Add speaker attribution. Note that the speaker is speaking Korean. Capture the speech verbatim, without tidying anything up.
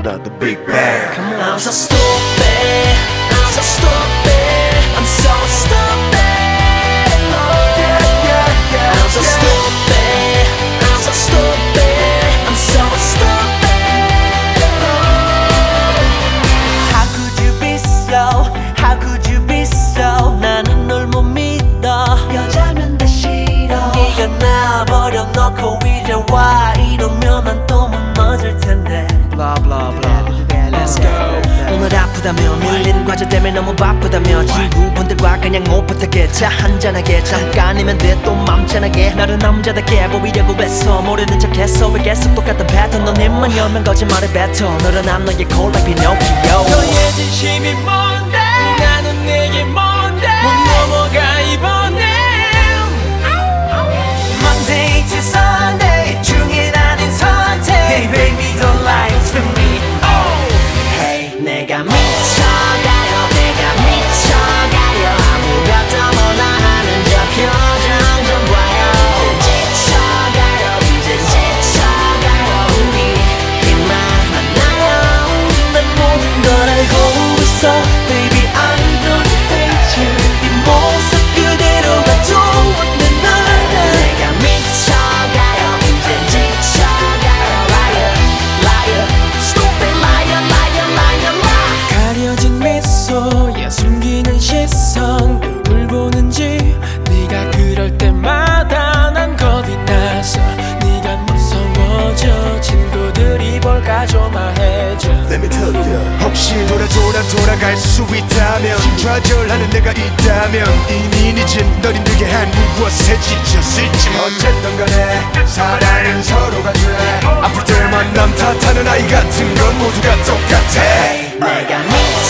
Speaker 1: another big bang.
Speaker 2: Come on. I'm so stupid, I'm so stupid, I'm so stupid. Oh, yeah, yeah, yeah, I'm so yeah. stupid, I'm so stupid, I'm so stupid. Oh. How could you be so, how could you be so? 나는 널 못 믿어. 여자면 다 싫어. 네가 나 버려놓고 이제 와 이러면 난 또 무너질 텐데. Blah blah blah. Let's go. 오늘 아프다며 밀린 과제 때문에 너무 바쁘다며 친구분들과 그냥 오붓하게 차 한잔하게 잠깐이면 돼 또 맘짠하게 나를 남자답게 보이려고 했어 모르는 척했어 왜 계속 똑같은 패턴 넌 입만 열면 거짓말에 뱉어 늘어난 너의 콜 like Pinocchio. 너의 진심이 뭔데 나는 내게 뭔데 못 넘어가 이번엔 Monday to Sunday 중에 나는 선택 Hey baby don't lie to me. 내가 미쳐가요 내가 미쳐가요 아무것도 몰라 하는 저 표정 좀 봐요 지쳐가요 이제 지쳐가요 우리 이만 만나요 난 모든 걸 알고 있어 Baby I don't hate you 네 모습 그대로가 좋은 날 내가 미쳐가요 이제 지쳐가요 Liar liar stupid liar liar liar 가려진 미소에 숨기는 시선 누굴 보는지 네가 그럴 때마다 난 겁이 나서 네가 무서워져 친구들이 볼까 조마해져
Speaker 1: Let me tell you 혹시 돌아 돌아 돌아갈 수 있다면 좌절하는 내가 있다면 이미 늦은 널 힘들게 한 무엇에 지쳤을지 어쨌든 간에 사랑은 서로가 돼 아플 때만 남 탓하는 아이 같은 건 모두가 똑같아
Speaker 2: 내가 미쳐